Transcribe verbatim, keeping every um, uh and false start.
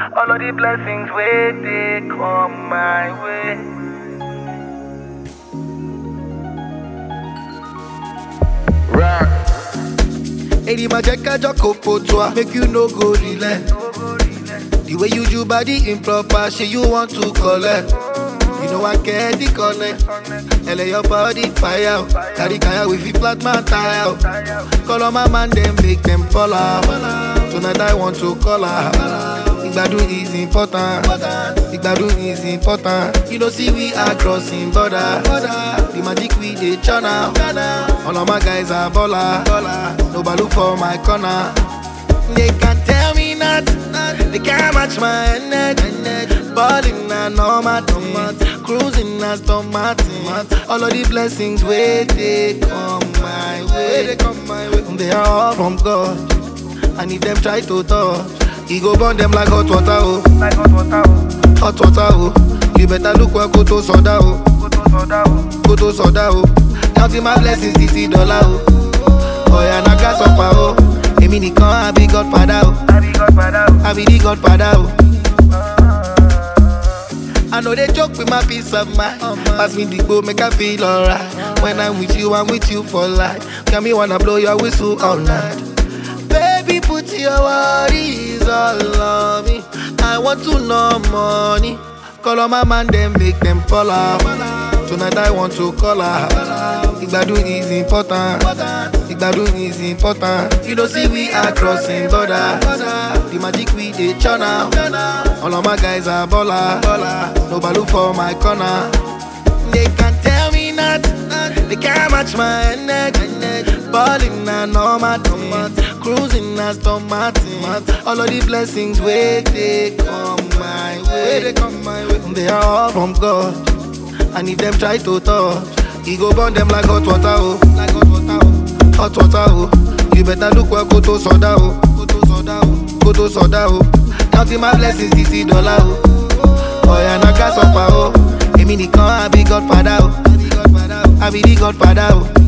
All of the blessings where they come my way. Rock. Eri ma jẹ́ kájọ kò pò tó a, make you no go relent. The way you do body improper, shey you want to collect. You know I get the connect. L A your body fire. Carry kaya with the flat man tire. Call on my man, then make them fall out. Tonight I want to call her. Igbadu is important. Igbadu is important. You know see we are crossing border. The magic we dey channel. All of my guys are baller. Nobody look for my corner. They can't tell me nothing. They can't match my energy. Balling na normal thing. Cruising na Aston Martin. All of the blessings where they come my way. They are all from God. And if them try to touch, he go burn them like hot water, oh. Like hot water, oh. Hot water, oh. You better look where go to soda, oh. Go to soda, oh. Go to soda, oh. Counting my blessings, sixty dollar, oh. Oh yeah, na gas up, oh. Emi nikan, I be Godfather, oh. I be Godfather, oh. I be the Godfather, oh. I know they joke with my peace of mind. Pass me the go, make I feel alright. When I'm with you, I'm with you for life. Can me wanna blow your whistle all night. Baby, put your worries all on me. I want to know money. Call on my man, then make them fall out. Tonight I want to call her. Igbadu is important. Igbadu is important. You know see we are crossing border. The magic we dey channel. All of my guys are baller. Nobody look for my corner. They can't tell me nothing. They can't match my energy. Balling na normal thing. Cruising na Aston Martin. All of the blessings where they come my way. They are all from God. And if them try to touch, he go burn them like hot water, oh. Like hot water, oh. Hot water, oh. You better look where go to soda, oh. Go to soda, oh. Go to soda, oh. Counting my blessings, sixty dollar, oh. Oh yeah, na gas up, oh. Emi nikan, I be Godfather, oh. I be the Godfather, oh.